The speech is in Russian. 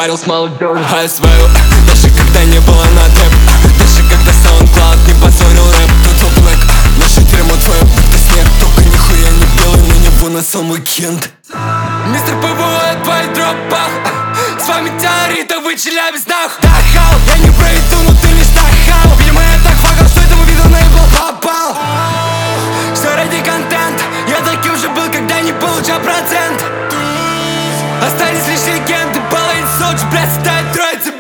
шарил с молодежью. А я свою, даже когда не было на тэп, даже когда SoundCloud не позорил рэп. Total Black, наше дерьмо твое, будто снег. Только нихуя не белый, на него насал мой кент. Мистер ПВО, твой дропах. С вами Теорита, вы Челябинск нах. Дахал, я не про еду, но ты лишь нахал. Видимо я так факал, что этому виду на иглу попал. Все ради контент, я таким же был, когда не получал процент. Остались лишь легенды, баллы, Сочи, блядь, стоит троица.